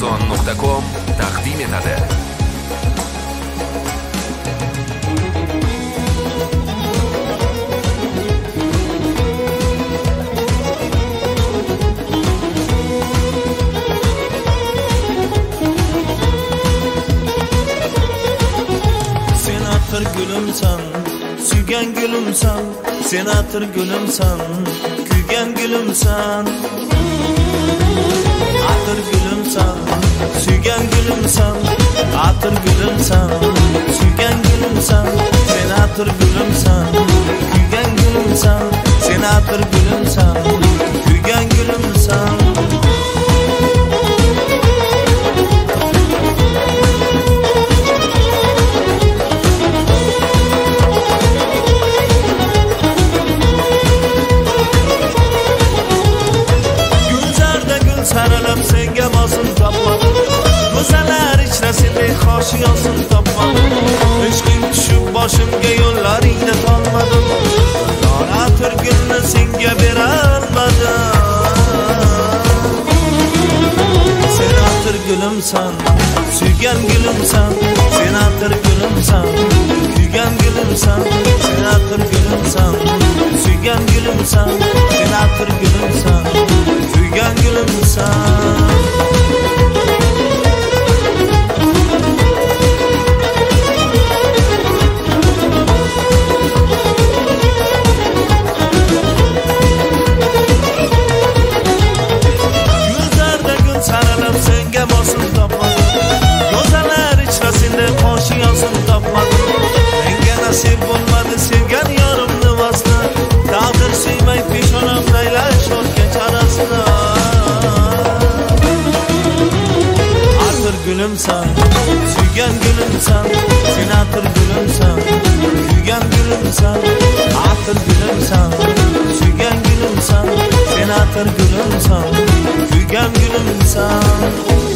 Arzon.com taqdim etadi. Gülümsen, sügen gülümsen, sen atır gülümsen, kügen gülümsen. Atır gülümsen, sügen gülümsen, atır gülümsen, sügen gülümsen, sen atır gülümsen, kügen gülümsen, sen atır gülümsen, kügen gülümsen. Sarılıp senga mosum topmadim, go'zallar ichrasidek xoshiyosum topmadim. Ishqing tushib boshimga yo'llaringni tolmadim, dona turgulni senga bera olmadim. Sen atir gulumsan, suygan gulumsan, sen atir gulumsan, kuygan gulumsan, sen atir gulumsan, suygan gulumsan, sen atir gulumsan, kuygan gulumsan. Sarılıp senga mosum topmadim, go'zallar ichrasidek xoshiyosum topmadim. Menga nasib bo'lmadi sevgan yorimni vosni, taqdir suymay peshonam laylash o'tgan charasini. Atir gulumsan, suygan gulumsan, sen atir gulumsan, kuygan gulumsan. Atir gulumsan, suygan gulumsan, sen atir gulumsan, kuygan gulumsan.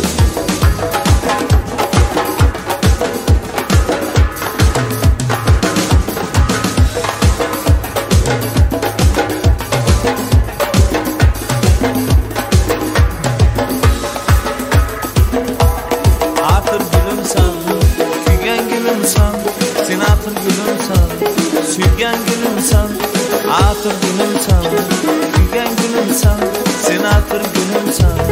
Atir gulumsan, kuygan gulumsan, sen atir gulumsan, suygan gulumsan. Atir gulumsan, kuygan gulumsan, sen atir gulumsan,